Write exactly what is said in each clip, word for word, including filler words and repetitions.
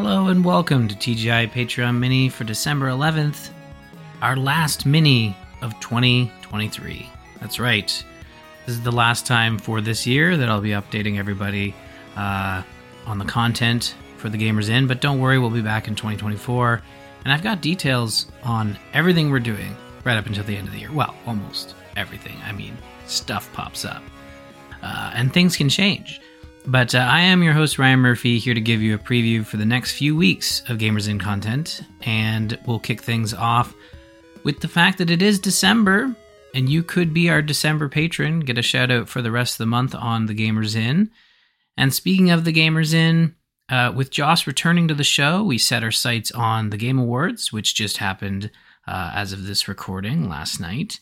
Hello and welcome to T G I Patreon Mini for December eleventh, our last mini of twenty twenty-three. That's right. This is the last time for this year that I'll be updating everybody uh, on the content for the Gamers Inn, but don't worry, we'll be back in twenty twenty-four, and I've got details on everything we're doing right up until the end of the year. Well, almost everything. I mean, stuff pops up, uh, and things can change. But uh, I am your host, Ryan Murphy, here to give you a preview for the next few weeks of Gamers Inn content, and we'll kick things off with the fact that it is December, and you could be our December patron, get a shout out for the rest of the month on the Gamers Inn. And speaking of the Gamers Inn, uh, with Joss returning to the show, we set our sights on the Game Awards, which just happened uh, as of this recording last night.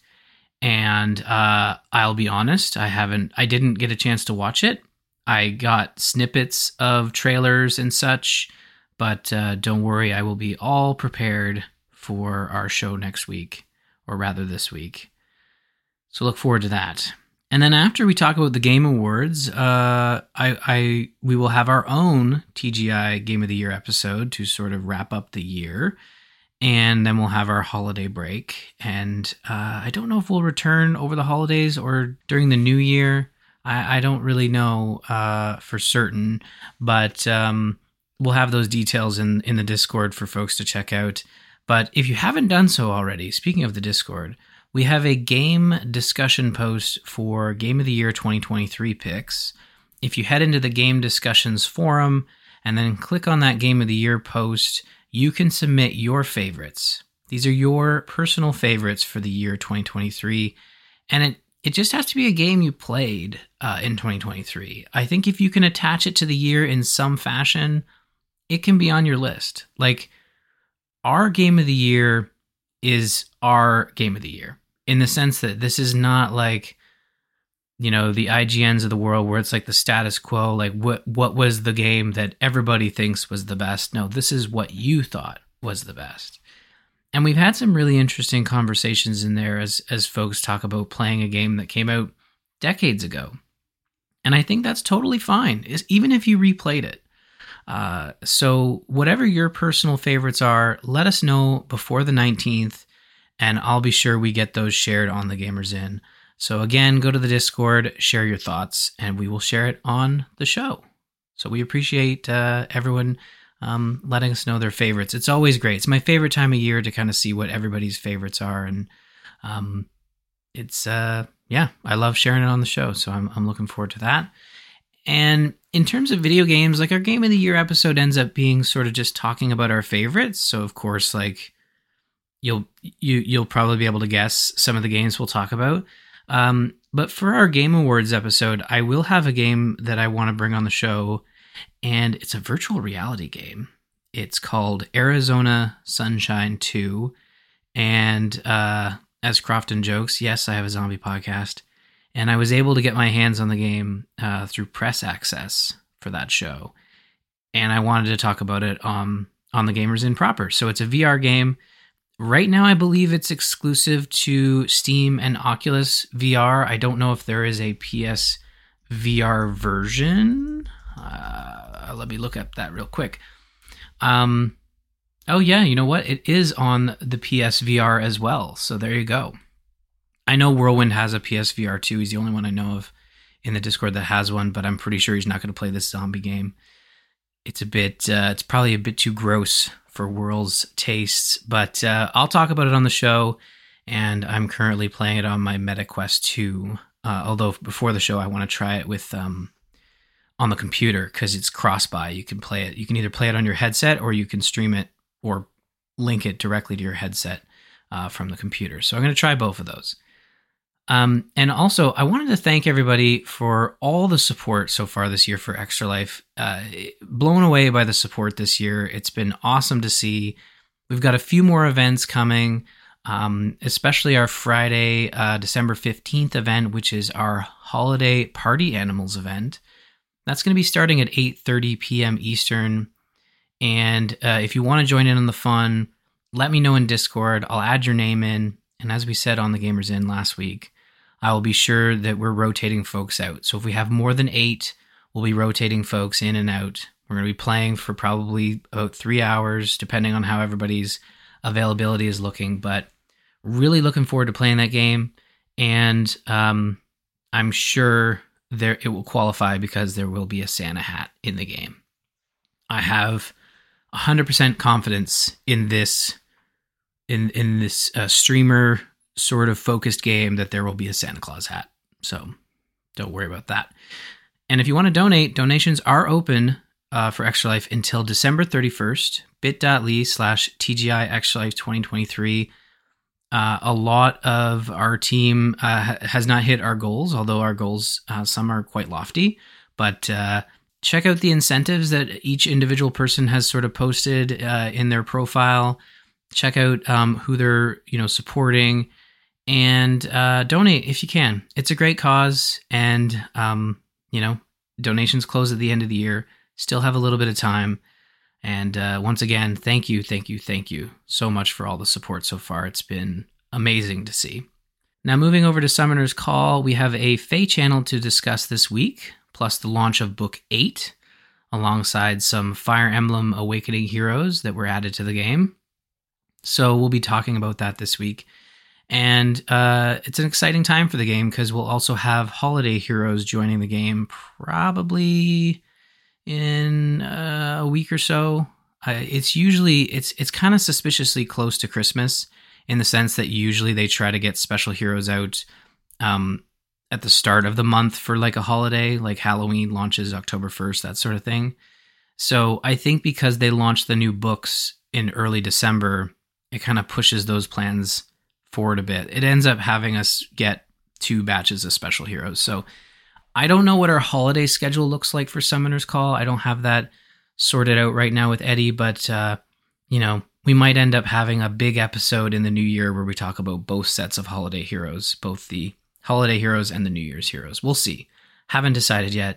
And uh, I'll be honest, I haven't, I didn't get a chance to watch it. I got snippets of trailers and such, but uh, don't worry, I will be all prepared for our show next week, or rather this week. So look forward to that. And then after we talk about the Game Awards, uh, I, I we will have our own T G I Game of the Year episode to sort of wrap up the year, and then we'll have our holiday break. And uh, I don't know if we'll return over the holidays or during the new year. I, I don't really know uh, for certain, but um, we'll have those details in, in the Discord for folks to check out. But if you haven't done so already, speaking of the Discord, we have a game discussion post for Game of the Year twenty twenty-three picks. If you head into the Game Discussions forum and then click on that Game of the Year post, you can submit your favorites. These are your personal favorites for the year twenty twenty-three, and it It just has to be a game you played uh, in twenty twenty-three. I think if you can attach it to the year in some fashion, it can be on your list. Like, our Game of the Year is our Game of the Year, in the sense that this is not like, you know, the I G Ns of the world where it's like the status quo, like what what was the game that everybody thinks was the best. No, this is what you thought was the best. And we've had some really interesting conversations in there as as folks talk about playing a game that came out decades ago. And I think that's totally fine, is even if you replayed it. Uh, so whatever your personal favorites are, let us know before the nineteenth, and I'll be sure we get those shared on the Gamers Inn. So again, go to the Discord, share your thoughts, and we will share it on the show. So we appreciate uh, everyone Um, letting us know their favorites. It's always great. It's my favorite time of year to kind of see what everybody's favorites are, and um, it's uh, yeah, I love sharing it on the show. So I'm I'm looking forward to that. And in terms of video games, like, our Game of the Year episode ends up being sort of just talking about our favorites. So of course, like, you'll you you'll probably be able to guess some of the games we'll talk about. Um, but for our Game Awards episode, I will have a game that I want to bring on the show. And it's a virtual reality game. It's called Arizona Sunshine two. And uh, as Crofton jokes, yes, I have a zombie podcast. And I was able to get my hands on the game uh, through press access for that show. And I wanted to talk about it um, on the Gamers Inn proper. So it's a V R game. Right now, I believe it's exclusive to Steam and Oculus V R. I don't know if there is a P S V R version. Uh, let me look up that real quick. Um, oh yeah, you know what? It is on the P S V R as well. So there you go. I know Whirlwind has a P S V R too. He's the only one I know of in the Discord that has one, but I'm pretty sure he's not going to play this zombie game. It's a bit, uh, it's probably a bit too gross for Whirl's tastes, but uh, I'll talk about it on the show, and I'm currently playing it on my MetaQuest two. Uh, although before the show, I want to try it with um, on the computer, because it's cross-buy. You can play it. You can either play it on your headset, or you can stream it or link it directly to your headset uh, from the computer. So I'm going to try both of those. Um, and also, I wanted to thank everybody for all the support so far this year for Extra Life. Uh, blown away by the support this year. It's been awesome to see. We've got a few more events coming, um, especially our Friday, uh, December fifteenth event, which is our holiday party animals event. That's going to be starting at eight thirty p.m. Eastern. And uh, if you want to join in on the fun, let me know in Discord. I'll add your name in. And as we said on the Gamers Inn last week, I will be sure that we're rotating folks out. So if we have more than eight, we'll be rotating folks in and out. We're We're going to be playing for probably about three hours, depending on how everybody's availability is looking. But really looking forward to playing that game. And um, I'm sure there it will qualify because there will be a Santa hat in the game. I have one hundred percent confidence in this in in this uh, streamer sort of focused game that there will be a Santa Claus hat. So don't worry about that. And if you want to donate, donations are open uh, for Extra Life until December thirty-first, bit.ly slash TGI Extra Life twenty twenty-three. Uh, a lot of our team uh, has not hit our goals, although our goals, uh, some are quite lofty. But uh, check out the incentives that each individual person has sort of posted uh, in their profile. Check out um, who they're you know supporting, and uh, donate if you can. It's a great cause, and um, you know donations close at the end of the year. Still have a little bit of time. And uh, once again, thank you, thank you, thank you so much for all the support so far. It's been amazing to see. Now, moving over to Summoner's Call, we have a Fae channel to discuss this week, plus the launch of Book eight, alongside some Fire Emblem Awakening heroes that were added to the game. So we'll be talking about that this week. And uh, it's an exciting time for the game because we'll also have holiday heroes joining the game probably in uh, a week or so. Uh, it's usually, it's it's kind of suspiciously close to Christmas in the sense that usually they try to get special heroes out um, at the start of the month for like a holiday, like Halloween launches October first, that sort of thing. So I think because they launched the new books in early December, it kind of pushes those plans forward a bit. It ends up having us get two batches of special heroes. So I don't know what our holiday schedule looks like for Summoner's Call. I don't have that sorted out right now with Eddie, but, uh, you know, we might end up having a big episode in the new year where we talk about both sets of holiday heroes, both the holiday heroes and the New Year's heroes. We'll see. Haven't decided yet.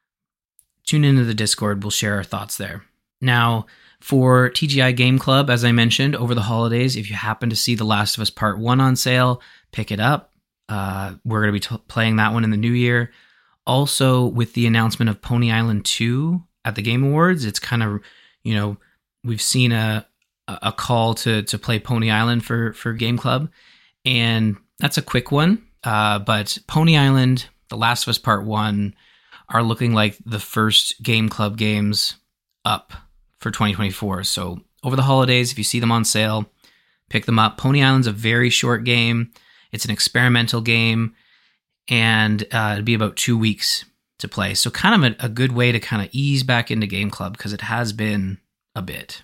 Tune into the Discord. We'll share our thoughts there. Now, for T G I Game Club, as I mentioned, over the holidays, if you happen to see The Last of Us Part one on sale, pick it up. Uh, we're going to be t- playing that one in the new year. Also, with the announcement of Pony Island two at the Game Awards, it's kind of, you know, we've seen a a call to to play Pony Island for, for Game Club, and that's a quick one. Uh, but Pony Island, The Last of Us Part one are looking like the first Game Club games up for twenty twenty-four. So over the holidays, if you see them on sale, pick them up. Pony Island's a very short game. It's an experimental game. And uh, it'd be about two weeks to play. So kind of a, a good way to kind of ease back into Game Club because it has been a bit.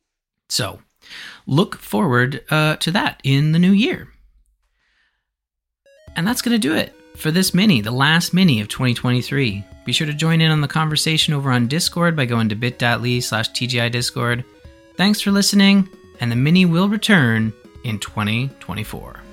So look forward uh, to that in the new year. And that's going to do it for this mini, the last mini of twenty twenty-three. Be sure to join in on the conversation over on Discord by going to bit.ly slash TGI Discord. Thanks for listening, and the mini will return in twenty twenty-four.